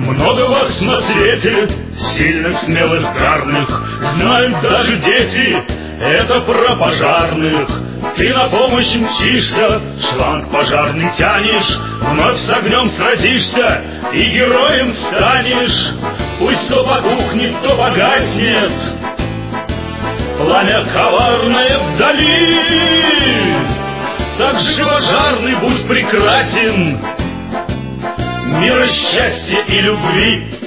Много вас на свете, сильных, смелых, гарных, знают даже дети, это про пожарных. Ты на помощь мчишься, шланг пожарный тянешь, вновь с огнем сразишься и героем станешь. Пусть то потухнет, то погаснет пламя коварное вдали, так же пожарный будь прекрасен, мира, счастья и любви.